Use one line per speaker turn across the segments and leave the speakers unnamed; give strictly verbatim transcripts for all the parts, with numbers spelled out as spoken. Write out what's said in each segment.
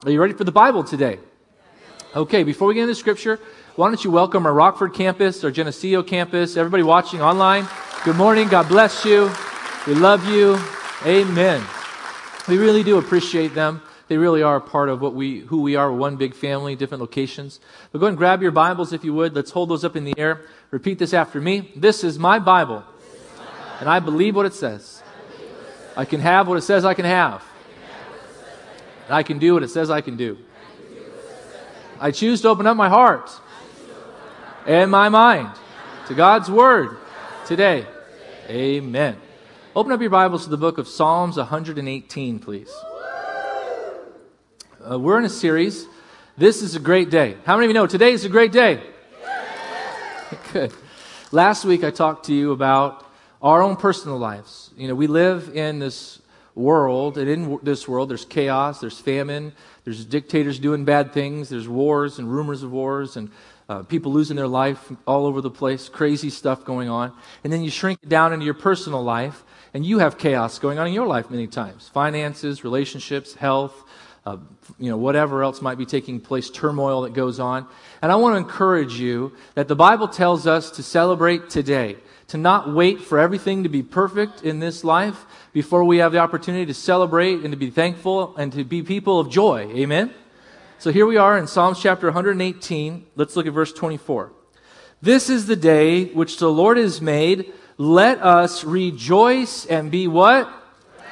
Are you ready for the Bible today? Okay, before we get into Scripture, why don't you welcome our Rockford campus, our Geneseo campus, everybody watching online. Good morning. God bless you. We love you. Amen. We really do appreciate them. They really are a part of what we, who we are, one big family, different locations. But go ahead and grab your Bibles if you would. Let's hold those up in the air. Repeat this after me. This is my Bible, and I believe what it says. I can have what it says I can have. And I can do what it says I can do. I choose to open up my heart and my mind to God's Word today. Amen. Open up your Bibles to the book of Psalms one hundred eighteen, please. Uh, we're in a series. This is a great day. How many of you know today is a great day? Good. Last week I talked to you about our own personal lives. You know, we live in this world, and in this world there's chaos, there's famine, there's dictators doing bad things, there's wars and rumors of wars, and uh, people losing their life all over the place, crazy stuff going on. And then you shrink it down into your personal life, and you have chaos going on in your life many times. Finances, relationships, health, Uh, you know, whatever else might be taking place, turmoil that goes on. And I want to encourage you that the Bible tells us to celebrate today, to not wait for everything to be perfect in this life before we have the opportunity to celebrate and to be thankful and to be people of joy. Amen? So here we are in Psalms chapter one hundred eighteen. Let's look at verse twenty-four. This is the day which the Lord has made. Let us rejoice and be what?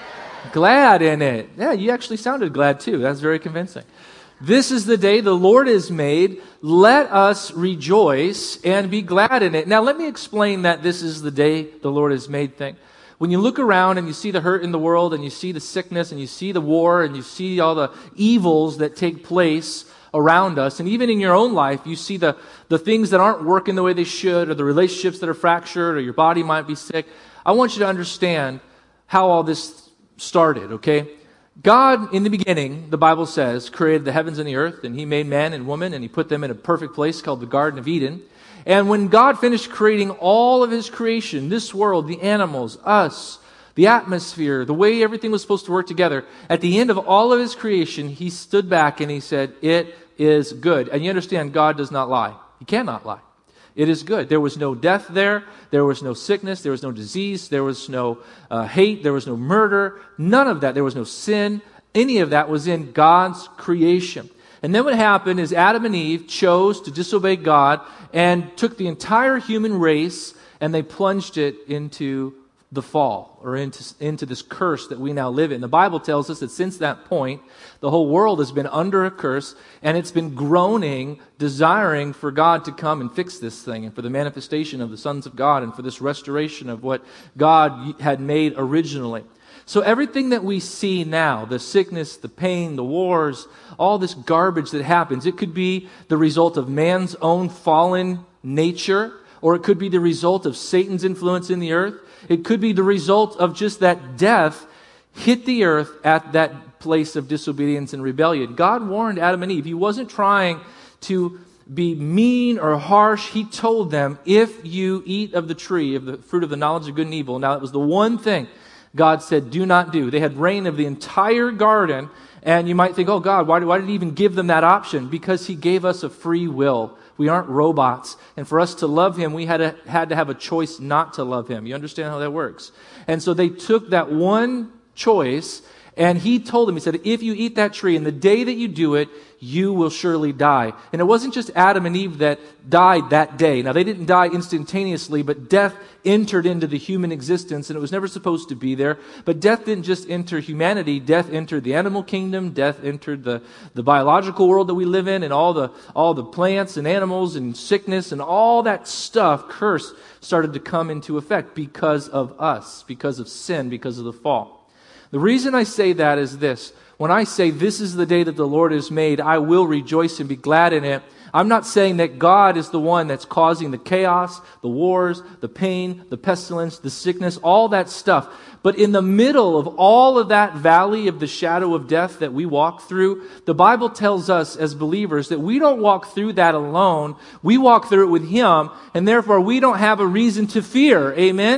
Glad in it. Yeah, you actually sounded glad too. That's very convincing. This is the day the Lord has made. Let us rejoice and be glad in it. Now, let me explain that this is the day the Lord has made thing. When you look around and you see the hurt in the world and you see the sickness and you see the war and you see all the evils that take place around us, and even in your own life, you see the, the things that aren't working the way they should, or the relationships that are fractured, or your body might be sick. I want you to understand how all this started, okay? God, in the beginning, the Bible says, created the heavens and the earth, and He made man and woman, and He put them in a perfect place called the Garden of Eden. And when God finished creating all of His creation, this world, the animals, us, the atmosphere, the way everything was supposed to work together, at the end of all of His creation, He stood back and He said, "It is good." And you understand, God does not lie. He cannot lie. It is good. There was no death there. There was no sickness. There was no disease. There was no uh, hate. There was no murder. None of that. There was no sin. Any of that was in God's creation. And then what happened is Adam and Eve chose to disobey God and took the entire human race and they plunged it into the fall, or into, into this curse that we now live in. The Bible tells us that since that point, the whole world has been under a curse, and it's been groaning, desiring for God to come and fix this thing, and for the manifestation of the sons of God, and for this restoration of what God had made originally. So everything that we see now, the sickness, the pain, the wars, all this garbage that happens, it could be the result of man's own fallen nature, or it could be the result of Satan's influence in the earth. It could be the result of just that death hit the earth at that place of disobedience and rebellion. God warned Adam and Eve. He wasn't trying to be mean or harsh. He told them, if you eat of the tree, of the fruit of the knowledge of good and evil. Now, it was the one thing God said, do not do. They had reign of the entire garden. And you might think, oh God, why, why did He even give them that option? Because He gave us a free will. We aren't robots. And for us to love Him, we had to, had to have a choice not to love Him. You understand how that works? And so they took that one choice, and He told them, He said, if you eat that tree, and the day that you do it, you will surely die. And it wasn't just Adam and Eve that died that day. Now, they didn't die instantaneously, but death entered into the human existence, and it was never supposed to be there. But death didn't just enter humanity. Death entered the animal kingdom. Death entered the, the biological world that we live in, and all the, all the plants and animals and sickness and all that stuff, curse, started to come into effect because of us, because of sin, because of the fall. The reason I say that is this. When I say this is the day that the Lord has made, I will rejoice and be glad in it. I'm not saying that God is the one that's causing the chaos, the wars, the pain, the pestilence, the sickness, all that stuff. But in the middle of all of that valley of the shadow of death that we walk through, the Bible tells us as believers that we don't walk through that alone. We walk through it with Him, and therefore we don't have a reason to fear. Amen?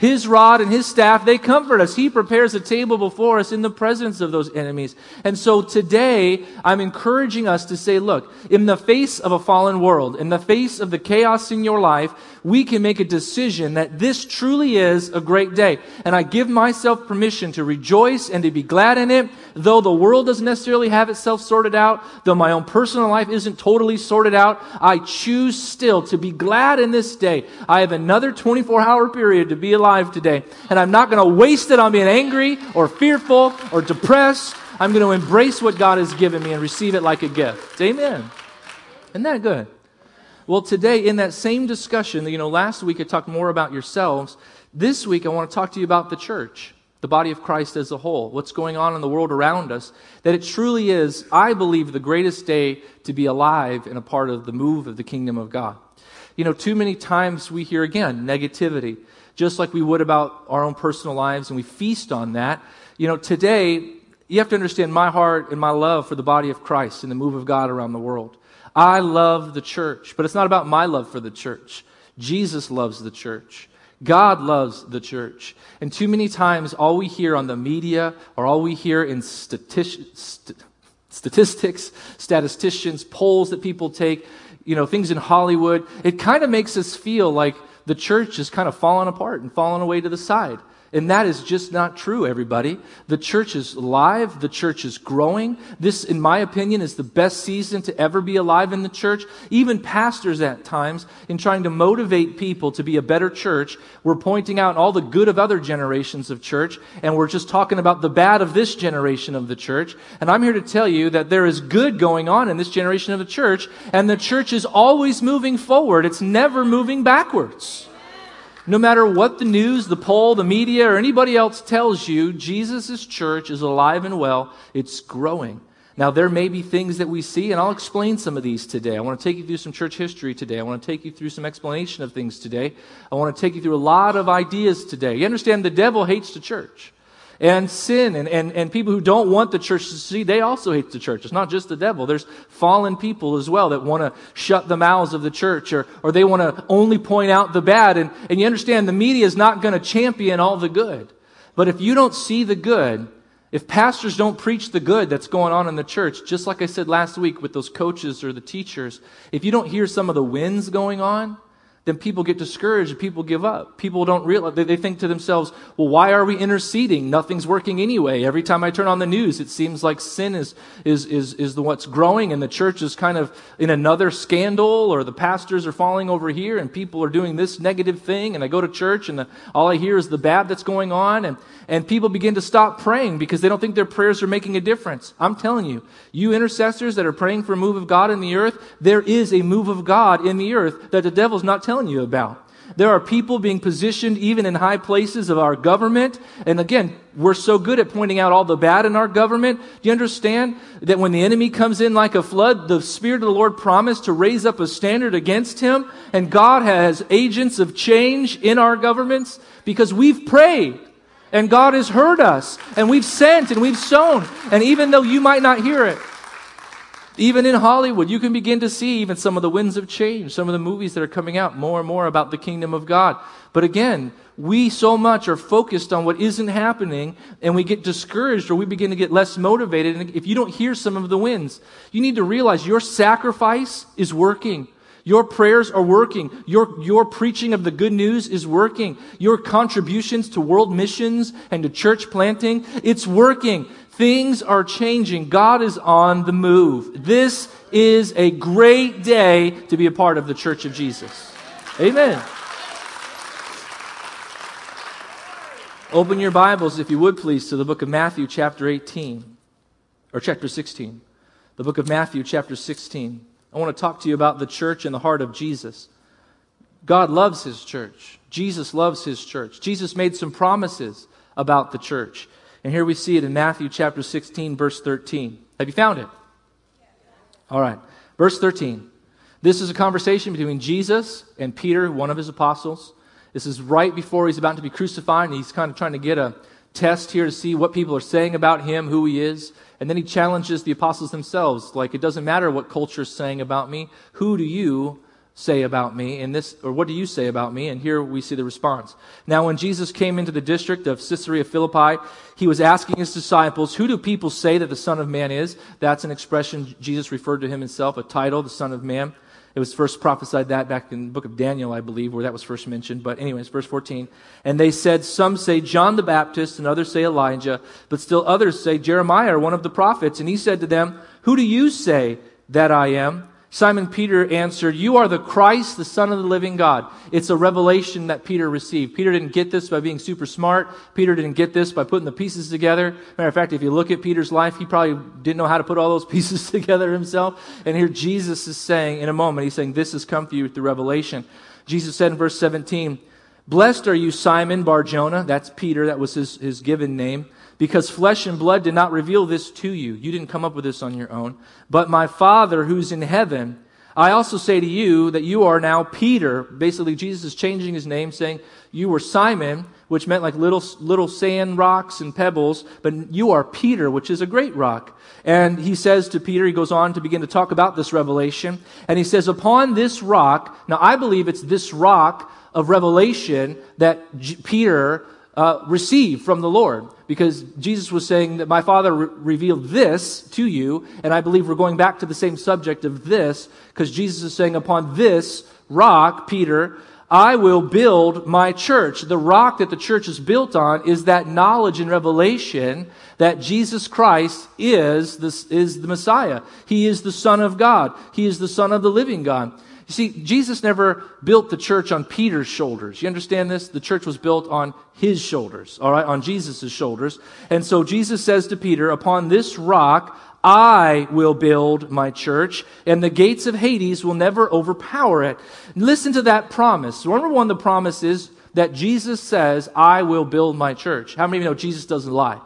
His rod and His staff, they comfort us. He prepares a table before us in the presence of those enemies. And so today, I'm encouraging us to say, look, in the face of a fallen world, in the face of the chaos in your life, we can make a decision that this truly is a great day. And I give myself permission to rejoice and to be glad in it, though the world doesn't necessarily have itself sorted out, though my own personal life isn't totally sorted out. I choose still to be glad in this day. I have another twenty-four hour period to be alive today. And I'm not going to waste it on being angry or fearful or depressed. I'm going to embrace what God has given me and receive it like a gift. Amen. Isn't that good? Well, today in that same discussion, you know, last week I talked more about yourselves. This week I want to talk to you about the church, the body of Christ as a whole, what's going on in the world around us, that it truly is, I believe, the greatest day to be alive and a part of the move of the kingdom of God. You know, too many times we hear, again, negativity, just like we would about our own personal lives, and we feast on that. You know, today, you have to understand my heart and my love for the body of Christ and the move of God around the world. I love the church, but it's not about my love for the church. Jesus loves the church. God loves the church. And too many times, all we hear on the media, or all we hear in stati- st- statistics, statisticians, polls that people take, you know, things in Hollywood, it kind of makes us feel like the church is kind of falling apart and falling away to the side. And that is just not true, everybody. The church is alive. The church is growing. This, in my opinion, is the best season to ever be alive in the church. Even pastors at times, in trying to motivate people to be a better church, we're pointing out all the good of other generations of church, and we're just talking about the bad of this generation of the church. And I'm here to tell you that there is good going on in this generation of the church, and the church is always moving forward. It's never moving backwards. No matter what the news, the poll, the media, or anybody else tells you, Jesus' church is alive and well. It's growing. Now, there may be things that we see, and I'll explain some of these today. I want to take you through some church history today. I want to take you through some explanation of things today. I want to take you through a lot of ideas today. You understand, the devil hates the church. And sin and, and, and people who don't want the church to see, they also hate the church. It's not just the devil. There's fallen people as well that want to shut the mouths of the church, or, or they want to only point out the bad. And, and you understand, the media is not going to champion all the good. But if you don't see the good, if pastors don't preach the good that's going on in the church, just like I said last week with those coaches or the teachers, if you don't hear some of the wins going on, then people get discouraged and people give up. People don't realize, they, they think to themselves, well, why are we interceding? Nothing's working anyway. Every time I turn on the news, it seems like sin is, is, is, is the what's growing, and the church is kind of in another scandal, or the pastors are falling over here and people are doing this negative thing. And I go to church and the, all I hear is the bad that's going on. And, and people begin to stop praying because they don't think their prayers are making a difference. I'm telling you, you intercessors that are praying for a move of God in the earth, there is a move of God in the earth that the devil's not telling you about. There are people being positioned even in high places of our government. And again, we're so good at pointing out all the bad in our government. Do you understand that when the enemy comes in like a flood, the Spirit of the Lord promised to raise up a standard against him? And God has agents of change in our governments because we've prayed. And God has heard us. And we've sent and we've sown. And even though you might not hear it, even in Hollywood, you can begin to see even some of the winds of change, some of the movies that are coming out more and more about the kingdom of God. But again, we so much are focused on what isn't happening, and we get discouraged, or we begin to get less motivated. And if you don't hear some of the wins, you need to realize your sacrifice is working. Your prayers are working. Your, your preaching of the good news is working. Your contributions to world missions and to church planting, it's working. Things are changing. God is on the move. This is a great day to be a part of the Church of Jesus. Amen. Open your Bibles, if you would please, to the book of Matthew chapter eighteen, or chapter sixteen. The book of Matthew chapter sixteen. I want to talk to you about the church and the heart of Jesus. God loves His church. Jesus loves His church. Jesus made some promises about the church. And here we see it in Matthew chapter sixteen, verse thirteen. Have you found it? All right. Verse thirteen. This is a conversation between Jesus and Peter, one of His apostles. This is right before He's about to be crucified, and He's kind of trying to get a test here to see what people are saying about Him, who He is. And then He challenges the apostles themselves, like, it doesn't matter what culture is saying about me. Who do you say about me? And this, or what do you say about me? And here we see the response. Now, when Jesus came into the district of Caesarea Philippi, he was asking his disciples, who do people say that the Son of Man is? That's an expression Jesus referred to him himself, a title, the Son of Man. It was first prophesied that back in the book of Daniel, I believe, where that was first mentioned. But anyways, verse fourteen. And they said, some say John the Baptist, and others say Elijah, but still others say Jeremiah or one of the prophets. And he said to them, who do you say that I am? Simon Peter answered, you are the Christ, the Son of the living God. It's a revelation that Peter received. Peter didn't get this by being super smart. Peter didn't get this by putting the pieces together. Matter of fact, if you look at Peter's life, he probably didn't know how to put all those pieces together himself. And here Jesus is saying, in a moment, he's saying, this has come to you through revelation. Jesus said in verse seventeen, blessed are you, Simon Bar-Jonah. That's Peter. That was his, his given name. Because flesh and blood did not reveal this to you. You didn't come up with this on your own. But my Father who's in heaven, I also say to you that you are now Peter. Basically, Jesus is changing his name, saying you were Simon, which meant like little, little sand rocks and pebbles. But you are Peter, which is a great rock. And he says to Peter, he goes on to begin to talk about this revelation. And he says, upon this rock, now I believe it's this rock of revelation that G- Peter Uh, receive from the Lord, because Jesus was saying that my Father re- revealed this to you, and I believe we're going back to the same subject of this, because Jesus is saying, upon this rock, Peter, I will build my church. The rock that the church is built on is that knowledge and revelation that Jesus Christ is this is the Messiah. He is the Son of God. He is the Son of the living God. You see, Jesus never built the church on Peter's shoulders. You understand this? The church was built on his shoulders, all right, on Jesus' shoulders. And so Jesus says to Peter, upon this rock, I will build my church, and the gates of Hades will never overpower it. Listen to that promise. Remember, one of the promises that Jesus says, I will build my church. How many of you know Jesus doesn't lie?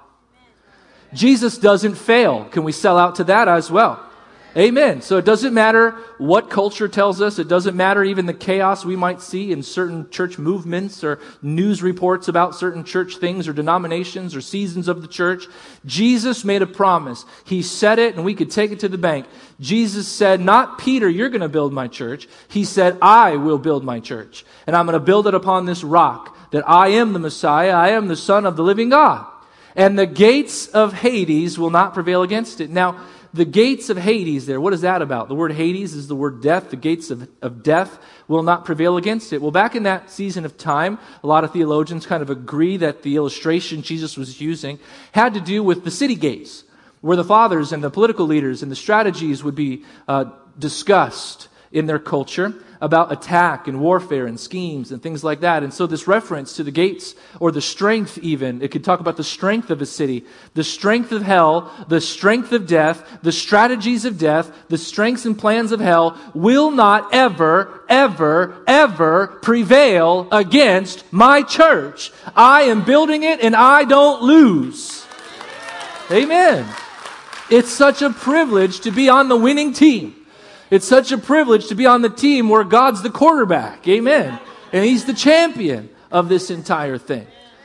Jesus doesn't fail. Can we sell out to that as well? Amen. So it doesn't matter what culture tells us. It doesn't matter even the chaos we might see in certain church movements or news reports about certain church things or denominations or seasons of the church. Jesus made a promise. He said it, and we could take it to the bank. Jesus said, not Peter, you're going to build my church. He said, I will build my church. And I'm going to build it upon this rock, that I am the Messiah. I am the Son of the living God. And the gates of Hades will not prevail against it. Now, the gates of Hades there, what is that about? The word Hades is the word death. The gates of, of death will not prevail against it. Well, back in that season of time, a lot of theologians kind of agree that the illustration Jesus was using had to do with the city gates, where the fathers and the political leaders and the strategies would be uh, discussed in their culture about attack and warfare and schemes and things like that. And so this reference to the gates, or the strength even, it could talk about the strength of a city, the strength of hell, the strength of death, the strategies of death, the strengths and plans of hell will not ever, ever, ever prevail against my church. I am building it and I don't lose. Amen. It's such a privilege to be on the winning team. It's such a privilege to be on the team where God's the quarterback. Amen. And He's the champion of this entire thing.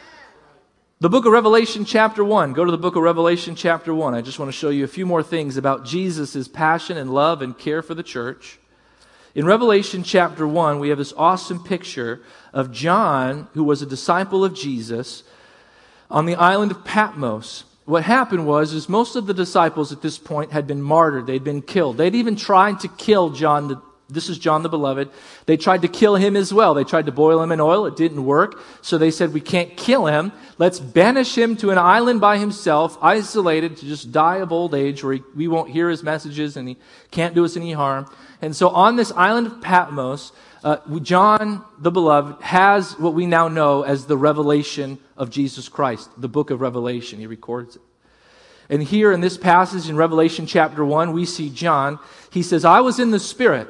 The book of Revelation chapter one. Go to the book of Revelation chapter one. I just want to show you a few more things about Jesus' passion and love and care for the church. In Revelation chapter one, we have this awesome picture of John, who was a disciple of Jesus, on the island of Patmos. What happened was, is most of the disciples at this point had been martyred. They'd been killed. They'd even tried to kill John. The, this is John the Beloved. They tried to kill him as well. They tried to boil him in oil. It didn't work. So they said, we can't kill him. Let's banish him to an island by himself, isolated to just die of old age, where he, we won't hear his messages and he can't do us any harm. And so on this island of Patmos, Uh, John, the Beloved, has what we now know as the revelation of Jesus Christ, the book of Revelation. He records it. And here in this passage in Revelation chapter one, we see John. He says, I was in the Spirit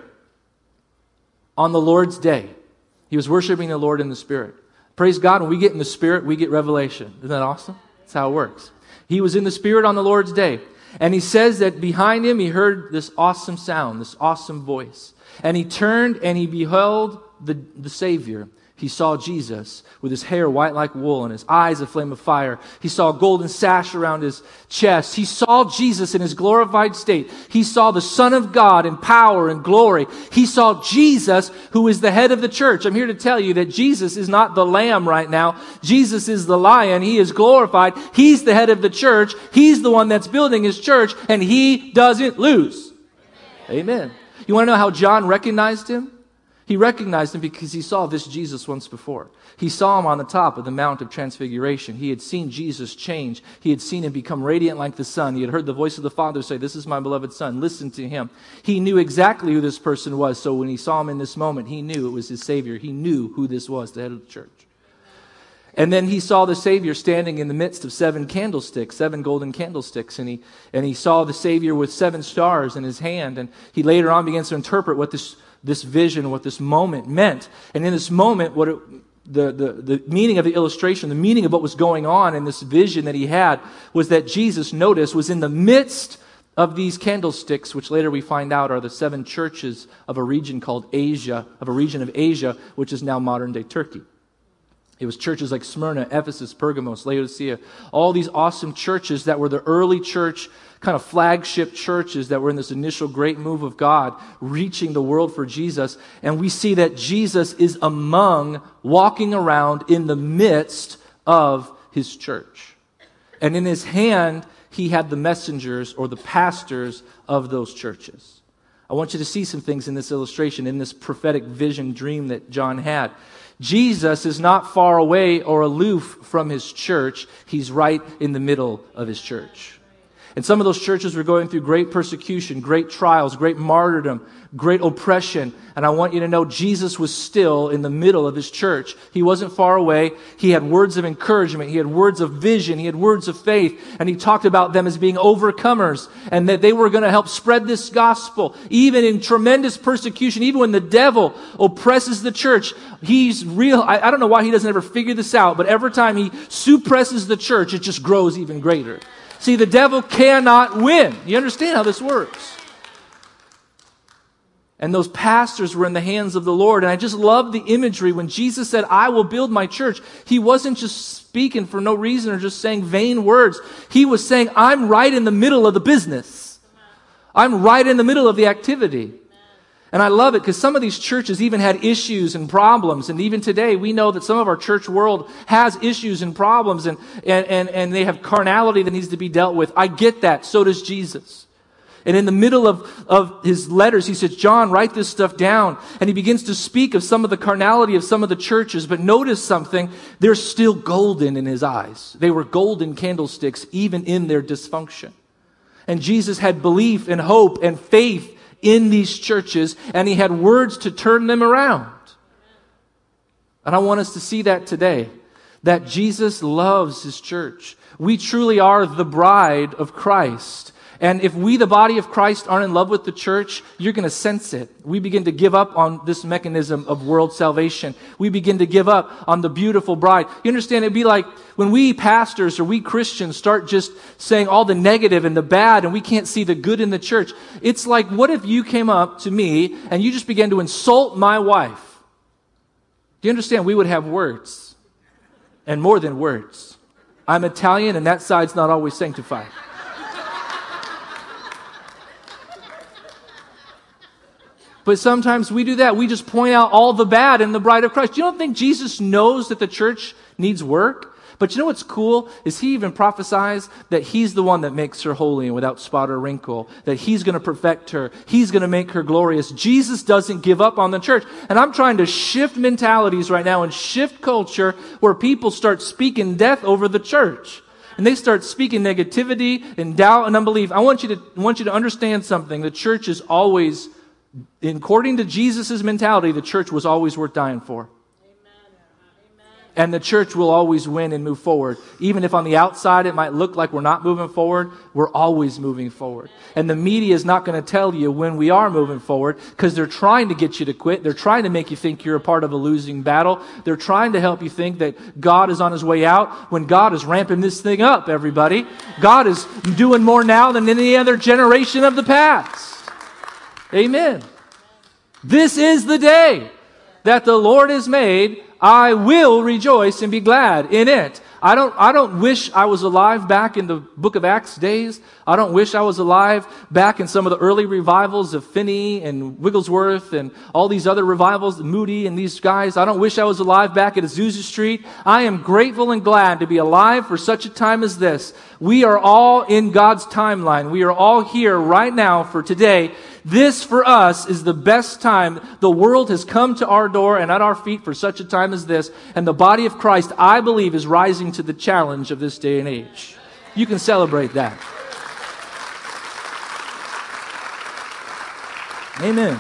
on the Lord's day. He was worshiping the Lord in the Spirit. Praise God, when we get in the Spirit, we get revelation. Isn't that awesome? That's how it works. He was in the Spirit on the Lord's day. And he says that behind him, he heard this awesome sound, this awesome voice. And he turned and he beheld the, the Savior. He saw Jesus with his hair white like wool and his eyes a flame of fire. He saw a golden sash around his chest. He saw Jesus in his glorified state. He saw the Son of God in power and glory. He saw Jesus, who is the head of the church. I'm here to tell you that Jesus is not the lamb right now. Jesus is the lion. He is glorified. He's the head of the church. He's the one that's building his church, and he doesn't lose. Amen. You want to know how John recognized him? He recognized him because he saw this Jesus once before. He saw him on the top of the Mount of Transfiguration. He had seen Jesus change. He had seen him become radiant like the sun. He had heard the voice of the Father say, "This is my beloved Son. Listen to him." He knew exactly who this person was. So when he saw him in this moment, he knew it was his Savior. He knew who this was, the head of the church. And then he saw the Savior standing in the midst of seven candlesticks, seven golden candlesticks. And he, and he saw the Savior with seven stars in his hand. And he later on begins to interpret what this this vision, what this moment meant. And in this moment, what it, the, the, the meaning of the illustration, the meaning of what was going on in this vision that he had was that Jesus, notice, was in the midst of these candlesticks, which later we find out are the seven churches of a region called Asia, of a region of Asia, which is now modern-day Turkey. It was churches like Smyrna, Ephesus, Pergamos, Laodicea, all these awesome churches that were the early church, kind of flagship churches that were in this initial great move of God, reaching the world for Jesus. And we see that Jesus is among, walking around in the midst of his church. And in his hand, he had the messengers or the pastors of those churches. I want you to see some things in this illustration, in this prophetic vision dream that John had. Jesus is not far away or aloof from his church. He's right in the middle of his church. And some of those churches were going through great persecution, great trials, great martyrdom, great oppression. And I want you to know Jesus was still in the middle of his church. He wasn't far away. He had words of encouragement. He had words of vision. He had words of faith. And he talked about them as being overcomers and that they were going to help spread this gospel. Even in tremendous persecution, even when the devil oppresses the church, he's real. I, I don't know why he doesn't ever figure this out, but every time he suppresses the church, it just grows even greater. See, the devil cannot win. You understand how this works? And those pastors were in the hands of the Lord. And I just love the imagery when Jesus said, "I will build my church." He wasn't just speaking for no reason or just saying vain words. He was saying, I'm right in the middle of the business. I'm right in the middle of the activity. And I love it because some of these churches even had issues and problems. And even today, we know that some of our church world has issues and problems. And, and, and, and they have carnality that needs to be dealt with. I get that. So does Jesus. And in the middle of, of his letters, he says, "John, write this stuff down." And he begins to speak of some of the carnality of some of the churches. But notice something. They're still golden in his eyes. They were golden candlesticks even in their dysfunction. And Jesus had belief and hope and faith in these churches, and he had words to turn them around. And I want us to see that today, that Jesus loves his church. We truly are the bride of Christ. And if we, the body of Christ, aren't in love with the church, you're going to sense it. We begin to give up on this mechanism of world salvation. We begin to give up on the beautiful bride. You understand? It'd be like when we pastors or we Christians start just saying all the negative and the bad and we can't see the good in the church. It's like, what if you came up to me and you just began to insult my wife? Do you understand? We would have words. And more than words. I'm Italian and that side's not always sanctified. But sometimes we do that. We just point out all the bad in the bride of Christ. You don't think Jesus knows that the church needs work? But you know what's cool? Is he even prophesies that he's the one that makes her holy and without spot or wrinkle. That he's going to perfect her. He's going to make her glorious. Jesus doesn't give up on the church. And I'm trying to shift mentalities right now and shift culture where people start speaking death over the church. And they start speaking negativity and doubt and unbelief. I want you to, I want you to understand something. The church is always, according to Jesus' mentality, the church was always worth dying for. And the church will always win and move forward. Even if on the outside it might look like we're not moving forward, we're always moving forward. And the media is not going to tell you when we are moving forward because they're trying to get you to quit. They're trying to make you think you're a part of a losing battle. They're trying to help you think that God is on his way out when God is ramping this thing up, everybody. God is doing more now than any other generation of the past. Amen. This is the day. that the Lord has made, I will rejoice and be glad in it. I don't, I don't wish I was alive back in the book of Acts days. I don't wish I was alive back in some of the early revivals of Finney and Wigglesworth and all these other revivals, Moody and these guys. I don't wish I was alive back at Azusa Street. I am grateful and glad to be alive for such a time as this. We are all in God's timeline. We are all here right now for today. This, for us, is the best time. The world has come to our door and at our feet for such a time as this. And the body of Christ, I believe, is rising to the challenge of this day and age. You can celebrate that. Amen.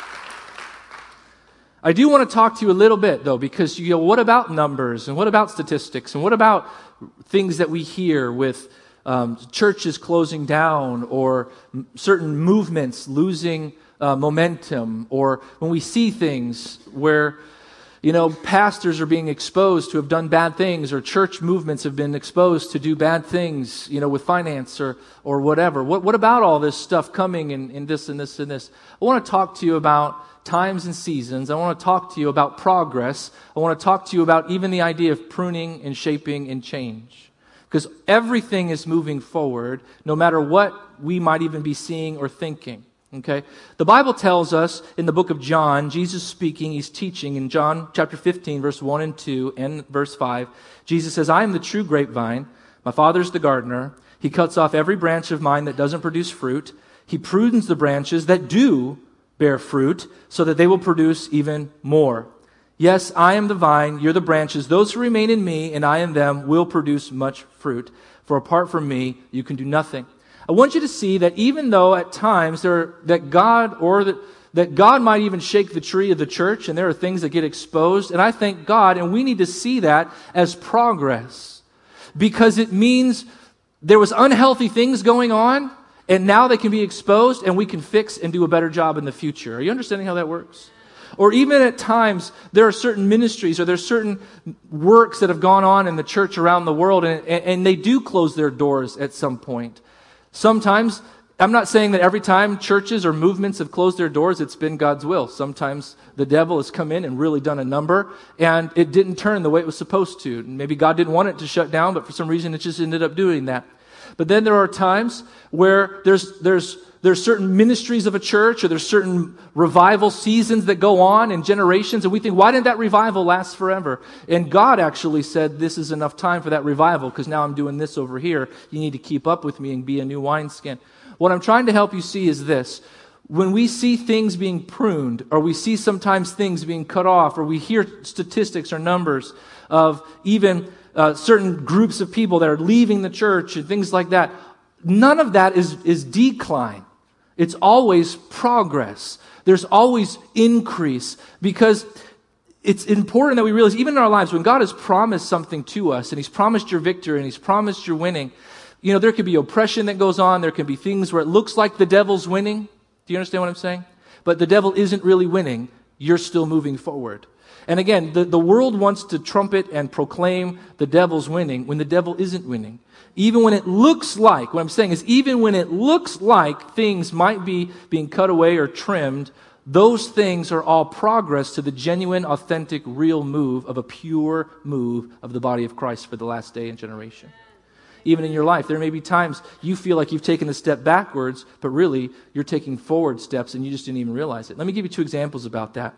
I do want to talk to you a little bit, though, because you go, what about numbers? And what about statistics? And what about things that we hear with Um, churches closing down, or m- certain movements losing uh, momentum, or when we see things where, you know, pastors are being exposed to have done bad things, or church movements have been exposed to do bad things, you know, with finance or or whatever. What what about all this stuff coming in, in this and this and this? I want to talk to you about times and seasons. I want to talk to you about progress. I want to talk to you about even the idea of pruning and shaping and change. Because everything is moving forward, no matter what we might even be seeing or thinking. Okay? The Bible tells us in the book of John, Jesus speaking, he's teaching in John chapter fifteen, verse one and two, and verse five. Jesus says, I am the true grapevine. My Father's the gardener. He cuts off every branch of mine that doesn't produce fruit. He prunes the branches that do bear fruit, so that they will produce even more. Yes, I am the vine, you're the branches. Those who remain in me and I in them will produce much fruit. For apart from me, you can do nothing. I want you to see that even though at times there that God or that, that God might even shake the tree of the church, and there are things that get exposed, and I thank God, and we need to see that as progress. Because it means there was unhealthy things going on, and now they can be exposed, and we can fix and do a better job in the future. Are you understanding how that works? Or even at times, there are certain ministries or there's certain works that have gone on in the church around the world, and, and they do close their doors at some point. Sometimes, I'm not saying that every time churches or movements have closed their doors, it's been God's will. Sometimes the devil has come in and really done a number, and it didn't turn the way it was supposed to. Maybe God didn't want it to shut down, but for some reason it just ended up doing that. But then there are times where there's there's There's certain ministries of a church, or there's certain revival seasons that go on in generations, and we think, why didn't that revival last forever? And God actually said, this is enough time for that revival, because now I'm doing this over here. You need to keep up with me and be a new wineskin. What I'm trying to help you see is this. When we see things being pruned, or we see sometimes things being cut off, or we hear statistics or numbers of even uh, certain groups of people that are leaving the church and things like that, none of that is, is decline. It's always progress. There's always increase, because it's important that we realize, even in our lives, when God has promised something to us, and He's promised your victory, and He's promised your winning, you know, there could be oppression that goes on. There can be things where it looks like the devil's winning. Do you understand what I'm saying? But the devil isn't really winning. You're still moving forward. And again, the, the world wants to trumpet and proclaim the devil's winning when the devil isn't winning. Even when it looks like, what I'm saying is, even when it looks like things might be being cut away or trimmed, those things are all progress to the genuine, authentic, real move of a pure move of the body of Christ for the last day and generation. Even in your life, there may be times you feel like you've taken a step backwards, but really you're taking forward steps and you just didn't even realize it. Let me give you two examples about that.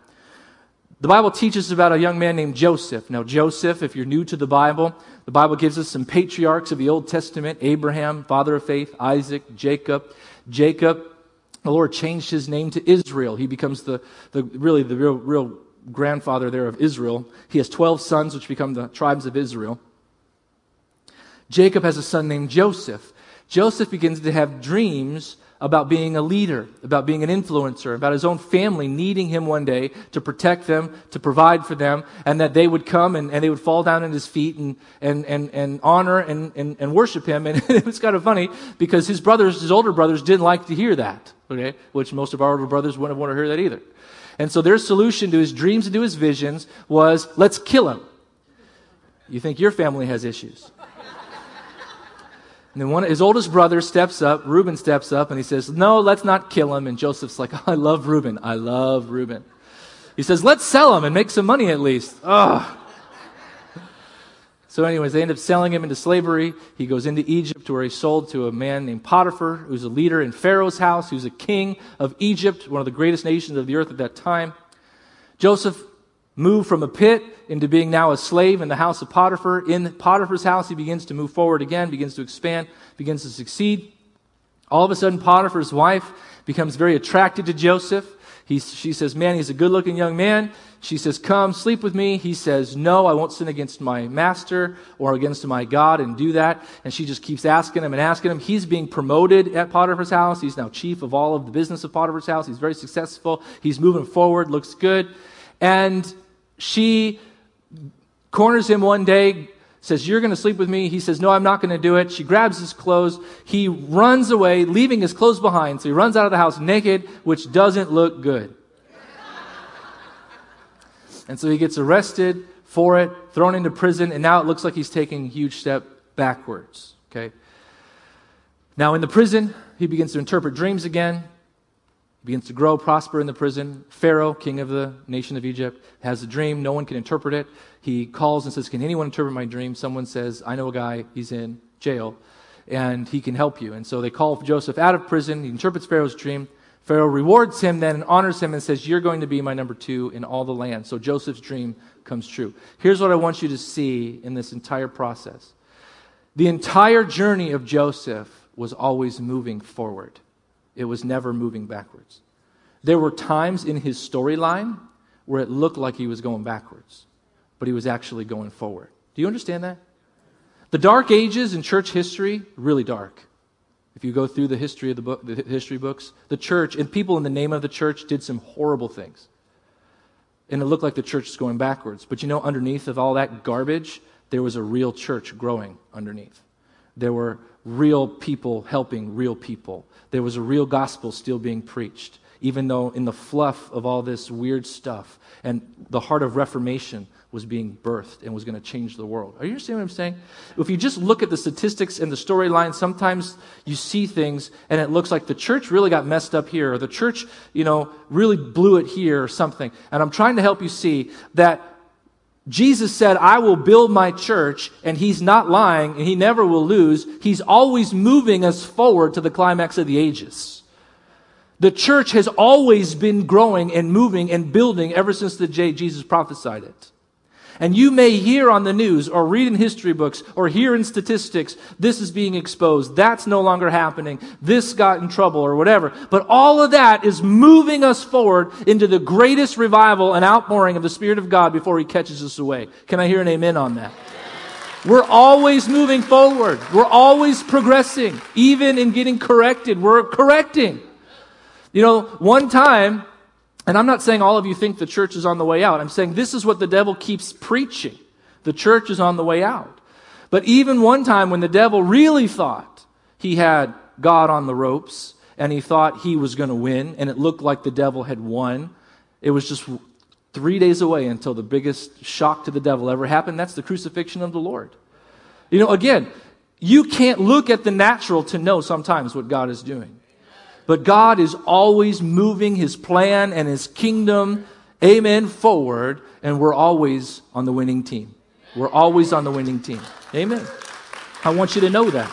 The Bible teaches about a young man named Joseph. Now, Joseph, if you're new to the Bible, the Bible gives us some patriarchs of the Old Testament: Abraham, father of faith; Isaac, Jacob. Jacob, the Lord changed his name to Israel. He becomes the, the really the real, real grandfather there of Israel. He has twelve sons, which become the tribes of Israel. Jacob has a son named Joseph. Joseph begins to have dreams about being a leader, about being an influencer, about his own family needing him one day to protect them, to provide for them, and that they would come and, and they would fall down at his feet and and and, and honor and, and, and worship him. And it was kind of funny because his brothers, his older brothers, didn't like to hear that, okay? Which most of our older brothers wouldn't want to hear that either. And so their solution to his dreams and to his visions was, let's kill him. You think your family has issues. And then one, his oldest brother steps up, Reuben steps up, and he says, no, let's not kill him. And Joseph's like, oh, I love Reuben. I love Reuben. He says, let's sell him and make some money at least. Ugh. So anyways, they end up selling him into slavery. He goes into Egypt where he's sold to a man named Potiphar, who's a leader in Pharaoh's house, who's a king of Egypt, one of the greatest nations of the earth at that time. Joseph moved from a pit into being now a slave in the house of Potiphar. In Potiphar's house, he begins to move forward again, begins to expand, begins to succeed. All of a sudden, Potiphar's wife becomes very attracted to Joseph. He, she says, man, he's a good-looking young man. She says, come, sleep with me. He says, no, I won't sin against my master or against my God and do that. And she just keeps asking him and asking him. He's being promoted at Potiphar's house. He's now chief of all of the business of Potiphar's house. He's very successful. He's moving forward, looks good. And she corners him one day, says, you're going to sleep with me. He says, no, I'm not going to do it. She grabs his clothes. He runs away, leaving his clothes behind. So he runs out of the house naked, which doesn't look good. And so he gets arrested for it, thrown into prison, and now it looks like he's taking a huge step backwards. Okay. Now in the prison, he begins to interpret dreams again. He begins to grow, prosper in the prison. Pharaoh, king of the nation of Egypt, has a dream. No one can interpret it. He calls and says, can anyone interpret my dream? Someone says, I know a guy. He's in jail, and he can help you. And so they call Joseph out of prison. He interprets Pharaoh's dream. Pharaoh rewards him then and honors him and says, you're going to be my number two in all the land. So Joseph's dream comes true. Here's what I want you to see in this entire process. The entire journey of Joseph was always moving forward. It was never moving backwards. There were times in his storyline where it looked like he was going backwards, but he was actually going forward. Do you understand that? The dark ages in church history, really dark. If you go through the history of the book, the history books, the church and people in the name of the church did some horrible things. And it looked like the church was going backwards. But you know, underneath of all that garbage, there was a real church growing underneath. There were real people helping real people. There was a real gospel still being preached, even though in the fluff of all this weird stuff, and the heart of Reformation was being birthed and was going to change the world. Are you understanding what I'm saying? If you just look at the statistics and the storyline, sometimes you see things and it looks like the church really got messed up here, or the church, you know, really blew it here or something. And I'm trying to help you see that Jesus said, I will build my church, and he's not lying, and he never will lose. He's always moving us forward to the climax of the ages. The church has always been growing and moving and building ever since the day Jesus prophesied it. And you may hear on the news or read in history books or hear in statistics, this is being exposed, that's no longer happening, this got in trouble or whatever. But all of that is moving us forward into the greatest revival and outpouring of the Spirit of God before he catches us away. Can I hear an amen on that? We're always moving forward. We're always progressing. Even in getting corrected, we're correcting. You know, one time, and I'm not saying all of you think the church is on the way out. I'm saying this is what the devil keeps preaching. The church is on the way out. But even one time when the devil really thought he had God on the ropes and he thought he was going to win and it looked like the devil had won, it was just three days away until the biggest shock to the devil ever happened. That's the crucifixion of the Lord. You know, again, you can't look at the natural to know sometimes what God is doing. But God is always moving his plan and his kingdom, amen, forward, and we're always on the winning team. We're always on the winning team. Amen. I want you to know that.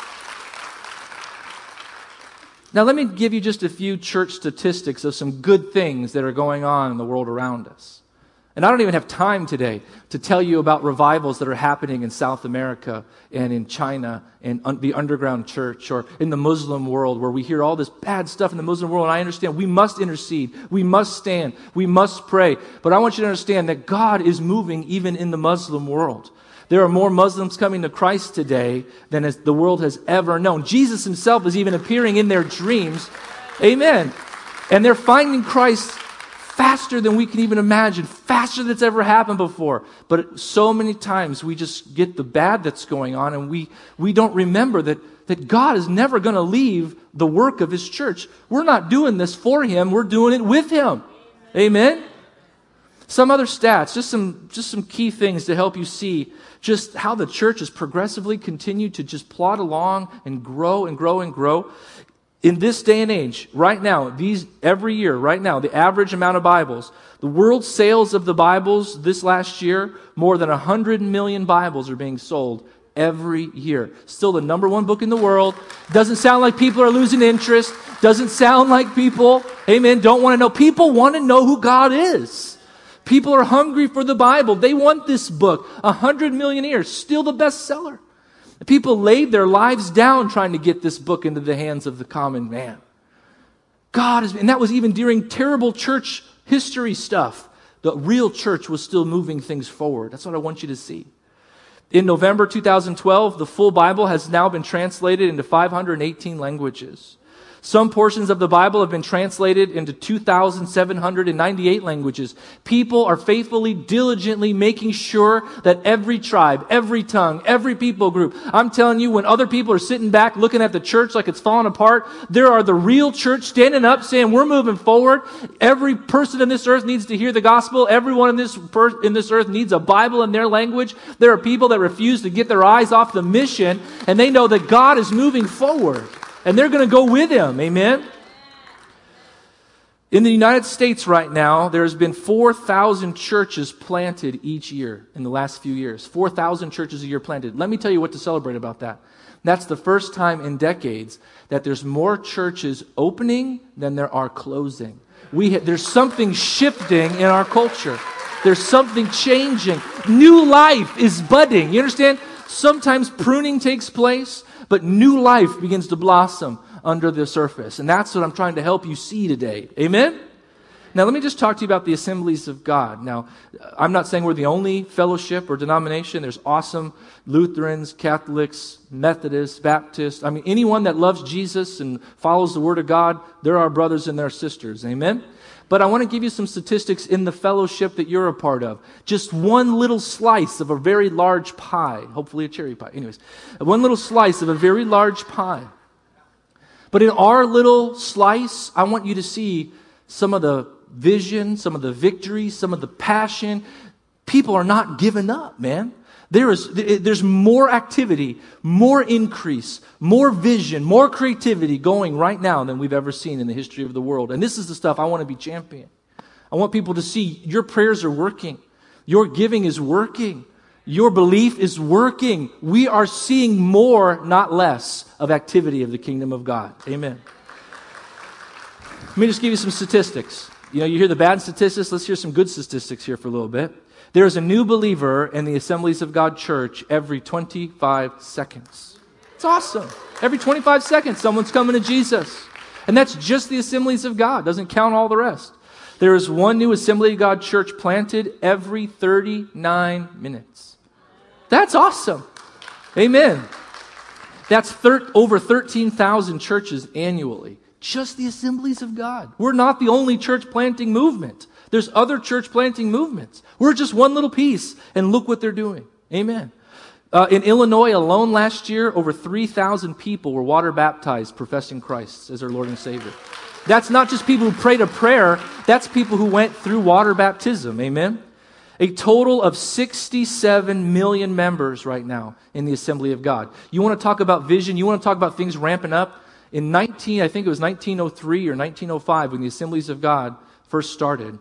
Now let me give you just a few church statistics of some good things that are going on in the world around us. And I don't even have time today to tell you about revivals that are happening in South America and in China and un- the underground church or in the Muslim world where we hear all this bad stuff in the Muslim world. And I understand we must intercede. We must stand. We must pray. But I want you to understand that God is moving even in the Muslim world. There are more Muslims coming to Christ today than as the world has ever known. Jesus himself is even appearing in their dreams. Amen. And they're finding Christ faster than we can even imagine, faster than it's ever happened before. But so many times we just get the bad that's going on and we, we don't remember that, that God is never going to leave the work of his church. We're not doing this for him, we're doing it with him. Amen? Some other stats, just some, just some key things to help you see just how the church has progressively continued to just plod along and grow and grow and grow. In this day and age, right now, these every year, right now, the average amount of Bibles, the world sales of the Bibles this last year, more than one hundred million Bibles are being sold every year. Still the number one book in the world. Doesn't sound like people are losing interest. Doesn't sound like people, amen, don't want to know. People want to know who God is. People are hungry for the Bible. They want this book. one hundred million years, still the bestseller. People laid their lives down trying to get this book into the hands of the common man. God is, and that was even during terrible church history stuff. The real church was still moving things forward. That's what I want you to see. In November two thousand twelve, the full Bible has now been translated into five hundred eighteen languages. Some portions of the Bible have been translated into two thousand seven hundred ninety-eight languages. People are faithfully, diligently making sure that every tribe, every tongue, every people group, I'm telling you, when other people are sitting back looking at the church like it's falling apart, there are the real church standing up saying, we're moving forward. Every person in this earth needs to hear the gospel. Everyone in this, per- in this earth needs a Bible in their language. There are people that refuse to get their eyes off the mission, and they know that God is moving forward. And they're going to go with him. Amen? In the United States right now, there's been four thousand churches planted each year in the last few years. four thousand churches a year planted. Let me tell you what to celebrate about that. That's the first time in decades that there's more churches opening than there are closing. We ha- there's something shifting in our culture. There's something changing. New life is budding. You understand? Sometimes pruning takes place, but new life begins to blossom under the surface. And that's what I'm trying to help you see today. Amen? Now, let me just talk to you about the Assemblies of God. Now, I'm not saying we're the only fellowship or denomination. There's awesome Lutherans, Catholics, Methodists, Baptists. I mean, anyone that loves Jesus and follows the Word of God, they're our brothers and their sisters. Amen? But I want to give you some statistics in the fellowship that you're a part of. Just one little slice of a very large pie. Hopefully a cherry pie. Anyways, one little slice of a very large pie. But in our little slice, I want you to see some of the vision, some of the victory, some of the passion. People are not giving up, man. There is, there's more activity, more increase, more vision, more creativity going right now than we've ever seen in the history of the world. And this is the stuff I want to be championing. I want people to see your prayers are working. Your giving is working. Your belief is working. We are seeing more, not less, of activity of the kingdom of God. Amen. Let me just give you some statistics. You know, you hear the bad statistics. Let's hear some good statistics here for a little bit. There is a new believer in the Assemblies of God Church every twenty-five seconds. It's awesome. Every twenty-five seconds, someone's coming to Jesus. And that's just the Assemblies of God. Doesn't count all the rest. There is one new Assembly of God Church planted every thirty-nine minutes. That's awesome. Amen. That's thir- over thirteen thousand churches annually. Just the Assemblies of God. We're not the only church planting movement. There's other church planting movements. We're just one little piece, and look what they're doing. Amen. Uh, in Illinois alone last year, over three thousand people were water baptized, professing Christ as their Lord and Savior. That's not just people who prayed a prayer. That's people who went through water baptism. Amen. A total of sixty-seven million members right now in the Assembly of God. You want to talk about vision? You want to talk about things ramping up? In nineteen, I think it was nineteen oh three or nineteen oh five, when the Assemblies of God first started,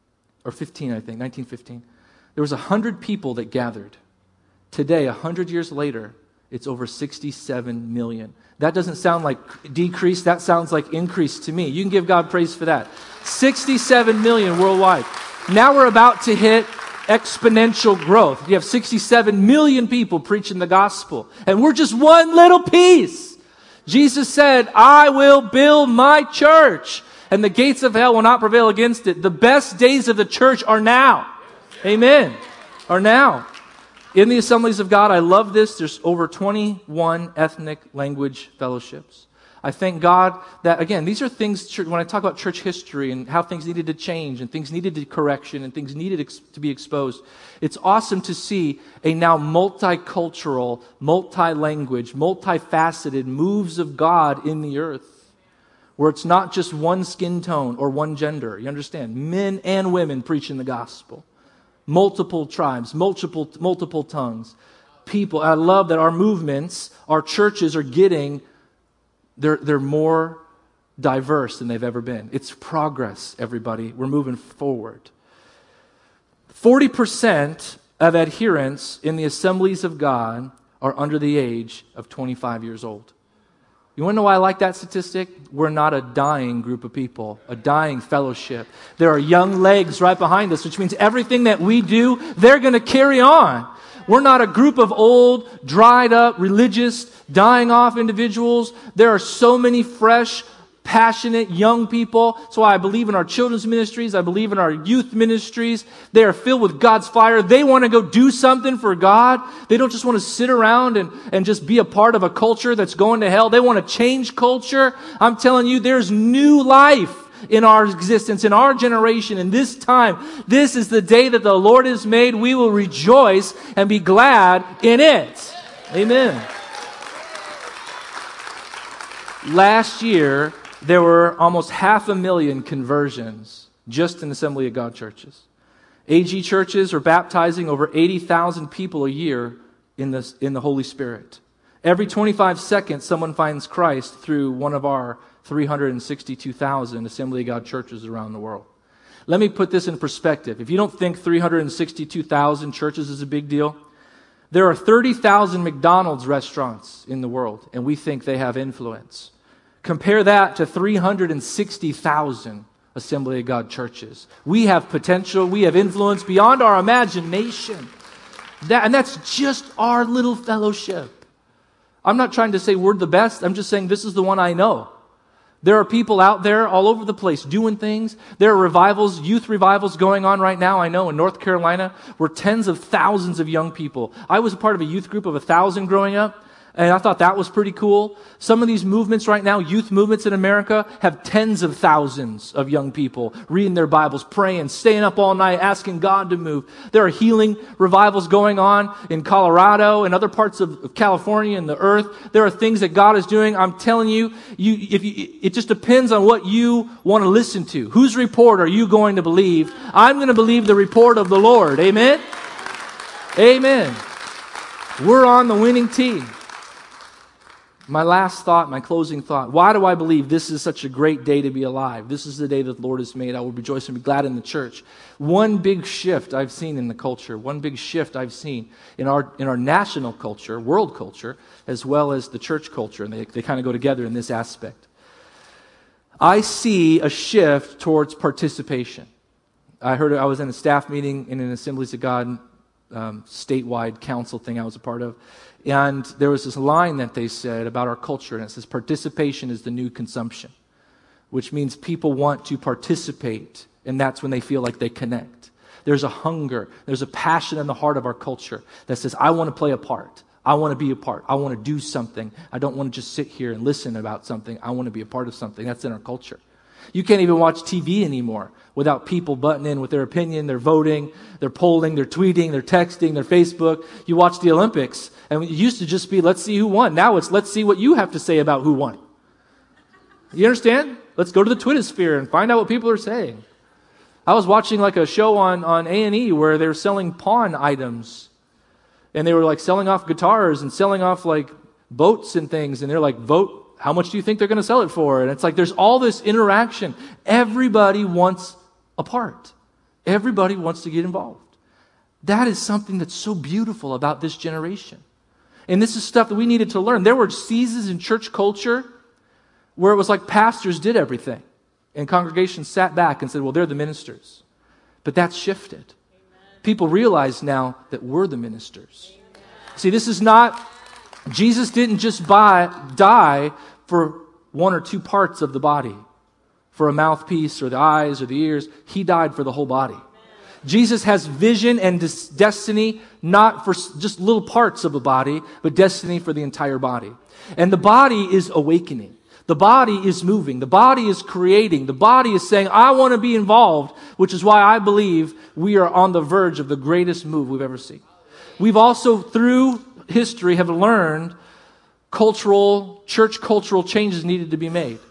or fifteen, I think, nineteen fifteen. There was one hundred people that gathered. Today, one hundred years later, it's over sixty-seven million. That doesn't sound like decrease. That sounds like increase to me. You can give God praise for that. sixty-seven million worldwide. Now we're about to hit exponential growth. You have sixty-seven million people preaching the gospel. And we're just one little piece. Jesus said, I will build my church, and the gates of hell will not prevail against it. The best days of the church are now. Amen. Are now. In the Assemblies of God, I love this. There's over twenty-one ethnic language fellowships. I thank God that, again, these are things, when I talk about church history and how things needed to change and things needed to correction and things needed ex- to be exposed, it's awesome to see a now multicultural, multi-language, multifaceted moves of God in the earth, where it's not just one skin tone or one gender. You understand? Men and women preaching the gospel. Multiple tribes, multiple multiple tongues, people. I love that our movements, our churches are getting, they're, they're more diverse than they've ever been. It's progress, everybody. We're moving forward. forty percent of adherents in the Assemblies of God are under the age of twenty-five years old. You want to know why I like that statistic? We're not a dying group of people, a dying fellowship. There are young legs right behind us, which means everything that we do, they're going to carry on. We're not a group of old, dried up, religious, dying off individuals. There are so many fresh, passionate young people. That's why I believe in our children's ministries. I believe in our youth ministries. They are filled with God's fire. They want to go do something for God. They don't just want to sit around and, and just be a part of a culture that's going to hell. They want to change culture. I'm telling you, there's new life in our existence, in our generation, in this time. This is the day that the Lord has made. We will rejoice and be glad in it. Amen. Last year, there were almost half a million conversions just in Assembly of God churches. A G churches are baptizing over eighty thousand people a year in the, in the Holy Spirit. Every twenty-five seconds, someone finds Christ through one of our three hundred sixty-two thousand Assembly of God churches around the world. Let me put this in perspective. If you don't think three hundred sixty-two thousand churches is a big deal, there are thirty thousand McDonald's restaurants in the world, and we think they have influence. Compare that to three hundred sixty thousand Assembly of God churches. We have potential. We have influence beyond our imagination. That, and that's just our little fellowship. I'm not trying to say we're the best. I'm just saying this is the one I know. There are people out there all over the place doing things. There are revivals, youth revivals going on right now, I know, in North Carolina, where tens of thousands of young people. I was a part of a youth group of a thousand growing up. And I thought that was pretty cool. Some of these movements right now, youth movements in America, have tens of thousands of young people reading their Bibles, praying, staying up all night, asking God to move. There are healing revivals going on in Colorado and other parts of California and the earth. There are things that God is doing. I'm telling you, you, if you, it just depends on what you want to listen to. Whose report are you going to believe? I'm going to believe the report of the Lord. Amen? Amen. We're on the winning team. My last thought, my closing thought. Why do I believe this is such a great day to be alive? This is the day that the Lord has made. I will rejoice and be glad in the church. One big shift I've seen in the culture, one big shift I've seen in our in our national culture, world culture, as well as the church culture, and they, they kind of go together in this aspect. I see a shift towards participation. I heard I was in a staff meeting in an Assemblies of God um, statewide council thing I was a part of. And there was this line that they said about our culture, and it says, participation is the new consumption, which means people want to participate, and that's when they feel like they connect. There's a hunger, there's a passion in the heart of our culture that says, I want to play a part. I want to be a part. I want to do something. I don't want to just sit here and listen about something. I want to be a part of something. That's in our culture. You can't even watch T V anymore without people butting in with their opinion. They're voting, they're polling, they're tweeting, they're texting, they're Facebook. You watch the Olympics, and it used to just be, let's see who won. Now it's, let's see what you have to say about who won. You understand? Let's go to the Twitter sphere and find out what people are saying. I was watching like a show on, on A and E where they were selling pawn items. And they were like selling off guitars and selling off like boats and things. And they're like, vote. How much do you think they're going to sell it for? And it's like there's all this interaction. Everybody wants a part. Everybody wants to get involved. That is something that's so beautiful about this generation. And this is stuff that we needed to learn. There were seasons in church culture where it was like pastors did everything. And congregations sat back and said, well, they're the ministers. But that's shifted. Amen. People realize now that we're the ministers. Amen. See, this is not... Jesus didn't just buy, die for one or two parts of the body, for a mouthpiece or the eyes or the ears. He died for the whole body. Amen. Jesus has vision and des- destiny not for just little parts of the body, but destiny for the entire body. And the body is awakening. The body is moving. The body is creating. The body is saying, I want to be involved, which is why I believe we are on the verge of the greatest move we've ever seen. We've also, through history, have learned cultural, church cultural changes needed to be made.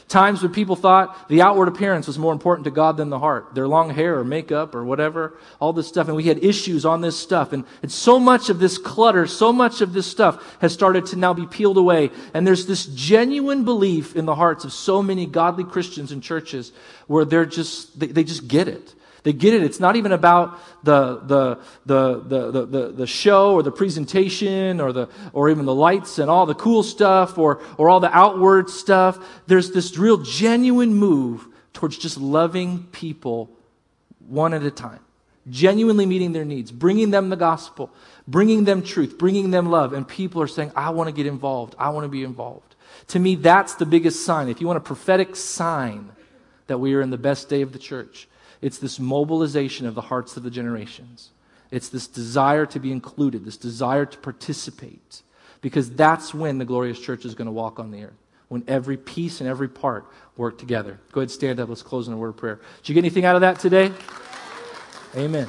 Times when people thought the outward appearance was more important to God than the heart. Their long hair or makeup or whatever, all this stuff. And we had issues on this stuff. And, and so much of this clutter, so much of this stuff has started to now be peeled away. And there's this genuine belief in the hearts of so many godly Christians in churches where they're just, they, they just get it. They get it. It's not even about the the the the the, the show or the presentation or the or even the lights and all the cool stuff or or all the outward stuff. There's this real genuine move towards just loving people one at a time, genuinely meeting their needs, bringing them the gospel, bringing them truth, bringing them love, and people are saying, "I want to get involved. I want to be involved." To me, that's the biggest sign. If you want a prophetic sign that we are in the best day of the church, it's this mobilization of the hearts of the generations. It's this desire to be included, this desire to participate, because that's when the glorious church is going to walk on the earth, when every piece and every part work together. Go ahead, stand up. Let's close in a word of prayer. Did you get anything out of that today? Amen.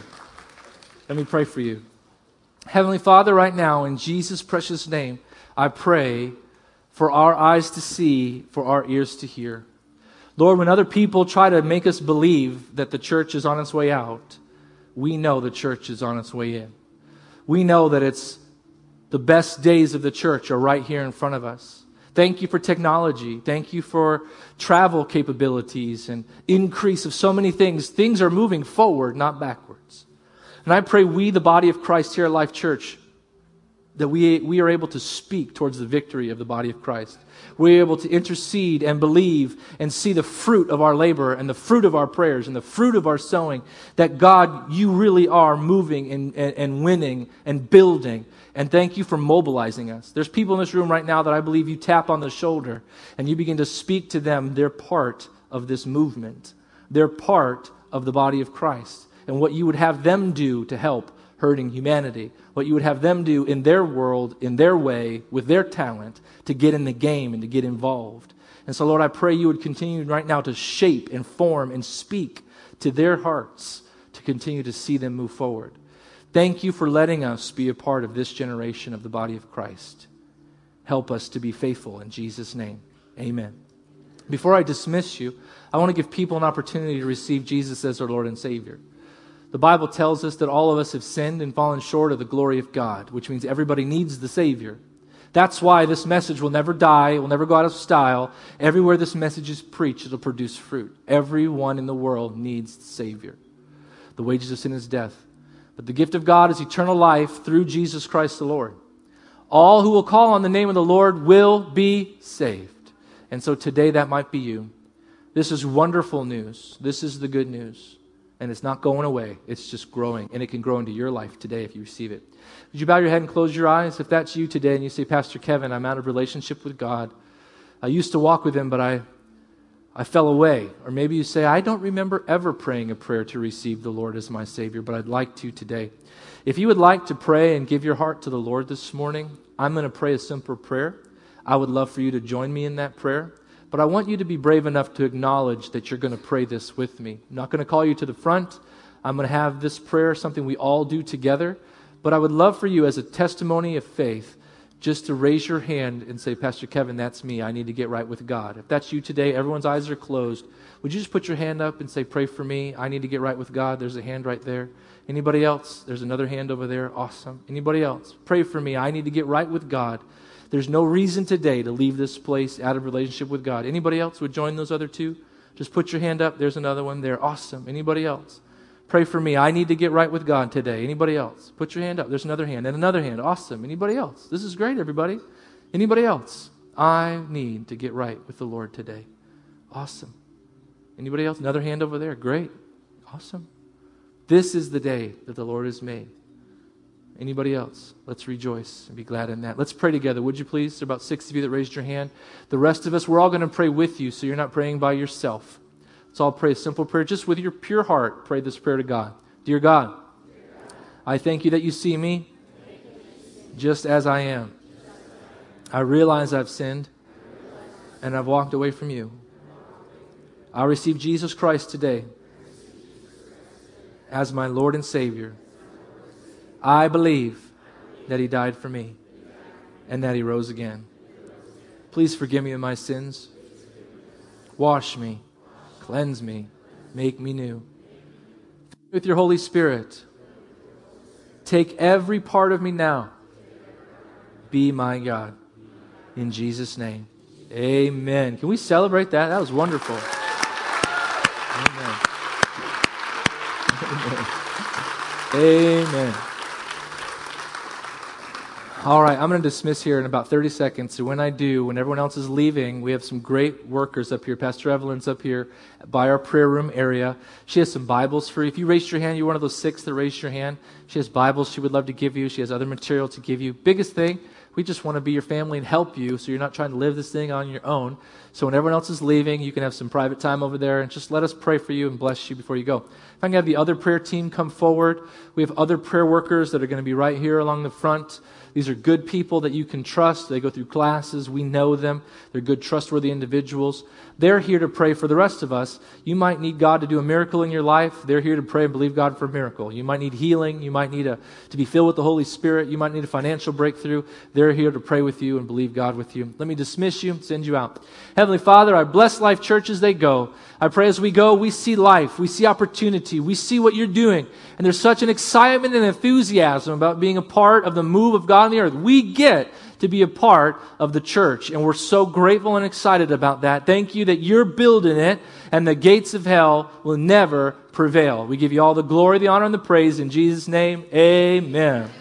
Let me pray for you. Heavenly Father, right now, in Jesus' precious name, I pray for our eyes to see, for our ears to hear. Lord, when other people try to make us believe that the church is on its way out, we know the church is on its way in. We know that it's the best days of the church are right here in front of us. Thank you for technology. Thank you for travel capabilities and increase of so many things. Things are moving forward, not backwards. And I pray we, the body of Christ here at Life Church, that we, we are able to speak towards the victory of the body of Christ. We're able to intercede and believe and see the fruit of our labor and the fruit of our prayers and the fruit of our sowing, that God, you really are moving and, and, and winning and building. And thank you for mobilizing us. There's people in this room right now that I believe you tap on the shoulder and you begin to speak to them. They're part of this movement. They're part of the body of Christ. And what you would have them do to help hurting humanity, what you would have them do in their world, in their way, with their talent, to get in the game and to get involved. And so, Lord, I pray you would continue right now to shape and form and speak to their hearts to continue to see them move forward. Thank you for letting us be a part of this generation of the body of Christ. Help us to be faithful in Jesus' name. Amen. Before I dismiss you, I want to give people an opportunity to receive Jesus as their Lord and Savior. The Bible tells us that all of us have sinned and fallen short of the glory of God, which means everybody needs the Savior. That's why this message will never die, it will never go out of style. Everywhere this message is preached, it'll produce fruit. Everyone in the world needs the Savior. The wages of sin is death, but the gift of God is eternal life through Jesus Christ the Lord. All who will call on the name of the Lord will be saved. And so today that might be you. This is wonderful news. This is the good news. And it's not going away. It's just growing. And it can grow into your life today if you receive it. Would you bow your head and close your eyes? If that's you today and you say, Pastor Kevin, I'm out of relationship with God. I used to walk with Him, but I, I fell away. Or maybe you say, I don't remember ever praying a prayer to receive the Lord as my Savior, but I'd like to today. If you would like to pray and give your heart to the Lord this morning, I'm going to pray a simple prayer. I would love for you to join me in that prayer. But I want you to be brave enough to acknowledge that you're going to pray this with me. I'm not going to call you to the front. I'm going to have this prayer, something we all do together. But I would love for you as a testimony of faith just to raise your hand and say, Pastor Kevin, that's me. I need to get right with God. If that's you today, everyone's eyes are closed. Would you just put your hand up and say, pray for me. I need to get right with God. There's a hand right there. Anybody else? There's another hand over there. Awesome. Anybody else? Pray for me. I need to get right with God. There's no reason today to leave this place out of relationship with God. Anybody else would join those other two? Just put your hand up. There's another one there. Awesome. Anybody else? Pray for me. I need to get right with God today. Anybody else? Put your hand up. There's another hand and another hand. Awesome. Anybody else? This is great, everybody. Anybody else? I need to get right with the Lord today. Awesome. Anybody else? Another hand over there. Great. Awesome. This is the day that the Lord has made. Anybody else? Let's rejoice and be glad in that. Let's pray together, would you please? There are about six of you that raised your hand. The rest of us, we're all going to pray with you, so you're not praying by yourself. Let's all pray a simple prayer. Just with your pure heart, pray this prayer to God. Dear God, I thank you that you see me just as I am. I realize I've sinned and I've walked away from you. I receive Jesus Christ today as my Lord and Savior. I believe that He died for me and that He rose again. Please forgive me of my sins. Wash me, cleanse me, make me new. With your Holy Spirit, take every part of me now. Be my God. In Jesus' name, amen. Can we celebrate that? That was wonderful. Amen. Amen. All right, I'm going to dismiss here in about thirty seconds. So when I do, when everyone else is leaving, we have some great workers up here. Pastor Evelyn's up here by our prayer room area. She has some Bibles for you. If you raised your hand, you're one of those six that raised your hand. She has Bibles she would love to give you. She has other material to give you. Biggest thing, we just want to be your family and help you so you're not trying to live this thing on your own. So when everyone else is leaving, you can have some private time over there and just let us pray for you and bless you before you go. If I can have the other prayer team come forward. We have other prayer workers that are going to be right here along the front. These are good people that you can trust. They go through classes. We know them. They're good, trustworthy individuals. They're here to pray for the rest of us. You might need God to do a miracle in your life. They're here to pray and believe God for a miracle. You might need healing. You might need a, to be filled with the Holy Spirit. You might need a financial breakthrough. They're here to pray with you and believe God with you. Let me dismiss you, send you out. Heavenly Father, I bless Life Church as they go. I pray as we go, we see life, we see opportunity, we see what you're doing. And there's such an excitement and enthusiasm about being a part of the move of God on the earth. We get to be a part of the church, and we're so grateful and excited about that. Thank you that you're building it, and the gates of hell will never prevail. We give you all the glory, the honor, and the praise. In Jesus' name, amen.